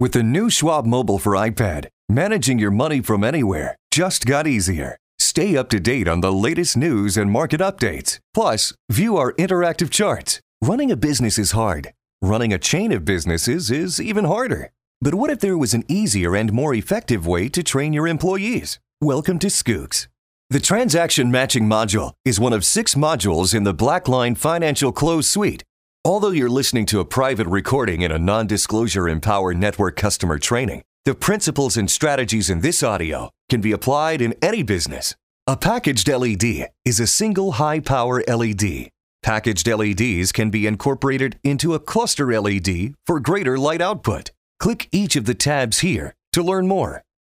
With the new Schwab Mobile for iPad, managing your money from anywhere just got easier. Stay up to date on the latest news and market updates. Plus, view our interactive charts. Running a business is hard. Running a chain of businesses is even harder. But what if there was an easier and more effective way to train your employees? Welcome to Skooks. The Transaction Matching Module is one of 6 modules in the Blackline Financial Close Suite. Although you're listening to a private recording in a non-disclosure Empower Network customer training, the principles and strategies in this audio can be applied in any business. A packaged LED is a single high-power LED. Packaged LEDs can be incorporated into a cluster LED for greater light output. Click each of the tabs here to learn more.